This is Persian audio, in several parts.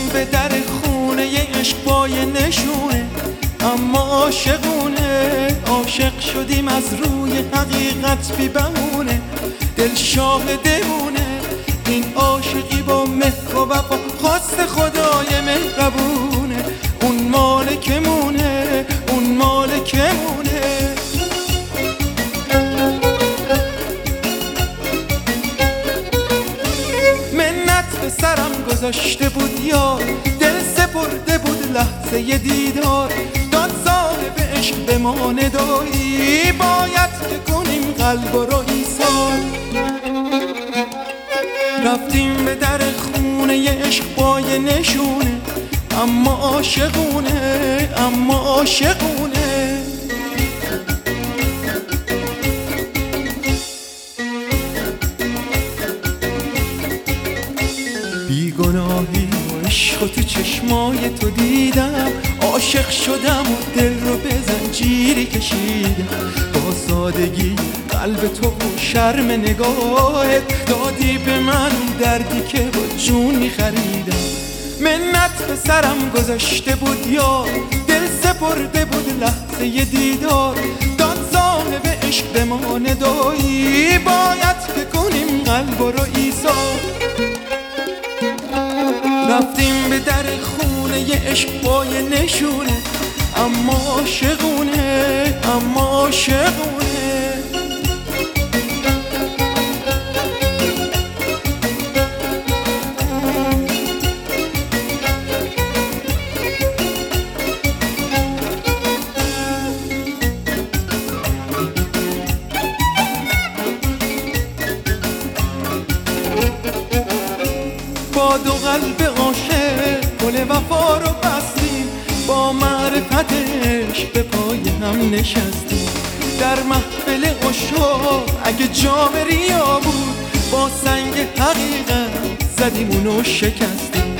به در خونه عشق با یه نشونه، اما عاشقونه. عاشق شدیم از روی حقیقت بی بهونه، دل شاهدمونه. این عاشقی با مهر و وفا خواست خدای مهربونه، اون مالکمونه، اون مالکمونه. منت به سرم گذاشته بود یار، دل سپرده بود لحظه ی دیدار. داد صاحب عشق به ما ندایی، باید که کنیم قلب رو ایثار. رفتیم به در خونه ی عشق با یه نشونه، اما عاشقونه، اما عاشقونه. بیگناهی و عشق تو چشمای تو دیدم، عاشق شدم و دل رو به زنجیری کشیدم. با سادگی قلب تو و شرم نگاهت دادی به من دردی که با جون می‌خریدم. منت به سرم گذاشته بود یار، دل سپرده بود لحظه ی دیدار. داد صاحب عشق به ما ندایی، باید که کنیم قلب رو ایثار. رفتیم به در خونه ی عشق با یه نشونه، اما عاشقونه، اما عاشقونه. با دو قلب عاشق گل وفا رو بستیم، با معرفتش به پای هم نشستیم. در محفل عشاق اگه جام ریا بود، با سنگ حقیقت زدیم اونو شکستیم.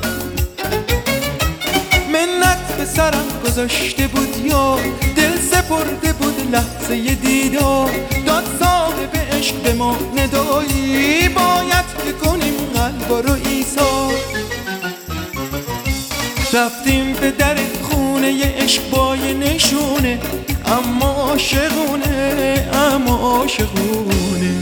منت به سرم گذاشته بود یار، دل سپرده بود لحظه ی دیدار. داد صاحب عشق به ما ندایی، باید که کنیم قلب رو ایثار. رفتیم به در خونه ی عشق با یه نشونه، اما عاشقونه، اما عاشقونه.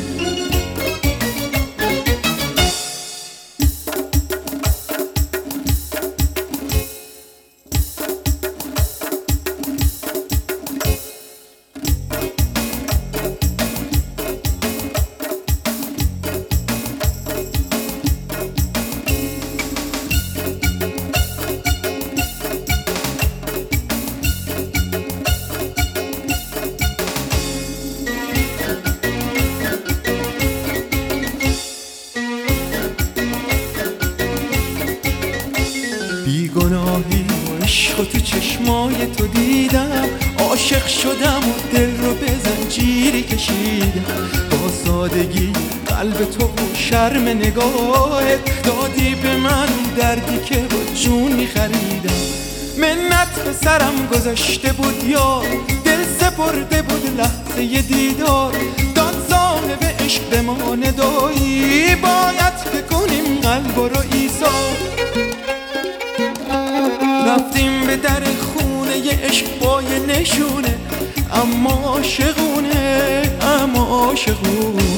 بیگناهی و عشق تو چشمای تو دیدم، عاشق شدم و دل رو به زنجیری کشیدم. با سادگی قلب تو و شرم نگاهت دادی به من دردی که با جون می‌خریدم. منت به سرم گذاشته بود یار، دل سپرده بود لحظه ی دیدار. داد صاحب عشق به ما ندایی، باید که کنیم قلب رو ایثار. رفتیم به در خونه ی عشق با یه نشونه، اما عاشقونه، اما عاشقونه.